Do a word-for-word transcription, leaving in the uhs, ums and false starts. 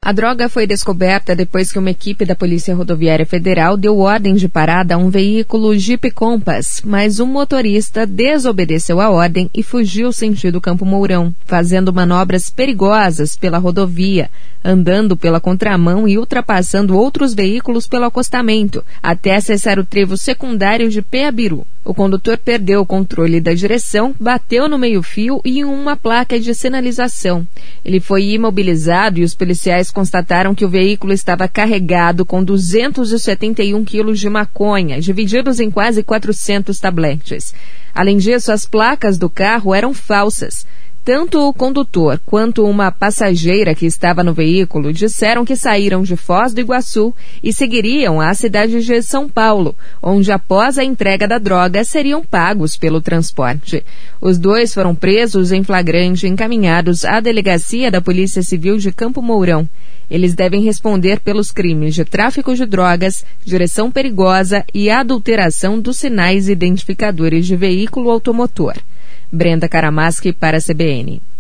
A droga foi descoberta depois que uma equipe da Polícia Rodoviária Federal deu ordem de parada a um veículo Jeep Compass, mas um motorista desobedeceu a ordem e fugiu sentido Campo Mourão, fazendo manobras perigosas pela rodovia, andando pela contramão e ultrapassando outros veículos pelo acostamento, até acessar o trevo secundário de Peabiru. O condutor perdeu o controle da direção, bateu no meio-fio e em uma placa de sinalização. Ele foi imobilizado e os policiais constataram que o veículo estava carregado com duzentos e setenta e um quilos de maconha, divididos em quase quatrocentos tabletes. Além disso, as placas do carro eram falsas. Tanto o condutor quanto uma passageira que estava no veículo disseram que saíram de Foz do Iguaçu e seguiriam à cidade de São Paulo, onde após a entrega da droga seriam pagos pelo transporte. Os dois foram presos em flagrante e encaminhados à delegacia da Polícia Civil de Campo Mourão. Eles devem responder pelos crimes de tráfico de drogas, direção perigosa e adulteração dos sinais identificadores de veículo automotor. Brenda Karamaschi para a C B N.